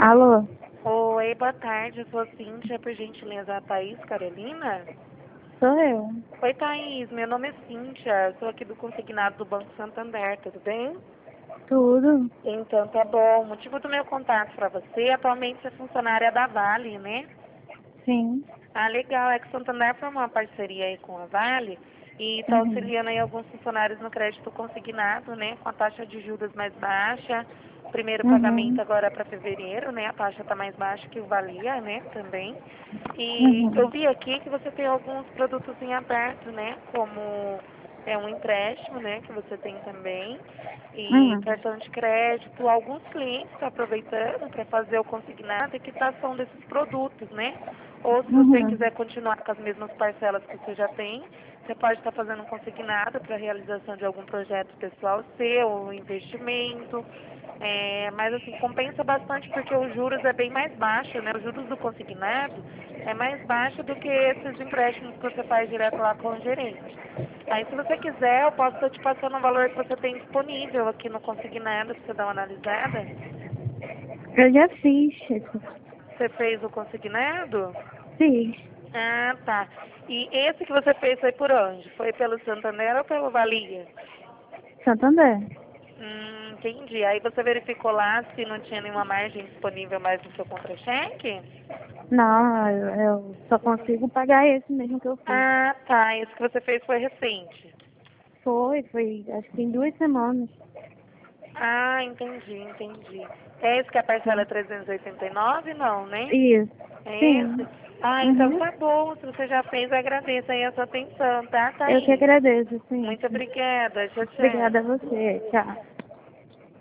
Alô? Oi, boa tarde. Eu sou a Cíntia, por gentileza, a Thaís Carolina? Sou eu. Oi, Thaís. Meu nome é Cíntia. Sou aqui do consignado do Banco Santander, tudo bem? Tudo? Então, tá bom. O motivo do meu contato para você, atualmente você é funcionária da Vale, né? Sim. Ah, legal. É que o Santander formou uma parceria aí com a Vale e está Uhum. auxiliando aí alguns funcionários no crédito consignado, né? Com a taxa de juros mais baixa. Primeiro pagamento Uhum. agora para fevereiro, né? A taxa está mais baixa que o Valia, né? Também. E eu Uhum. vi aqui que você tem alguns produtos em aberto, né? Como um empréstimo, né? Que você tem também. E Uhum. cartão de crédito. Alguns clientes estão aproveitando para fazer o consignado e quitação desses produtos, né? Ou se você Uhum. quiser continuar com as mesmas parcelas que você já tem, você pode estar fazendo um consignado para a realização de algum projeto pessoal seu, um investimento. Mas assim, compensa bastante porque os juros é bem mais baixo, né? Os juros do consignado é mais baixo do que esses empréstimos que você faz direto lá com o gerente. Aí se você quiser, eu posso estar te passando o valor que você tem disponível aqui no consignado para você dar uma analisada. Eu já fiz isso. Você fez o consignado? Fiz. Ah, tá. E esse que você fez foi por onde? Foi pelo Santander ou pelo Valia? Santander. Entendi. Aí você verificou lá se não tinha nenhuma margem disponível mais no seu contra-cheque? Não, eu só consigo pagar esse mesmo que eu fiz. Ah, tá. Esse que você fez foi recente. Foi, acho que em 2 semanas. Ah, entendi. É esse que a parcela é Sim. 389? Não, né? Isso. É Sim. esse? Ah, então Uhum. tá bom. Se você já fez, eu agradeço aí a sua atenção, tá, Eu que Thaís? agradeço, sim. Muito obrigada. Tchau, Obrigada a tchau. você. Tchau.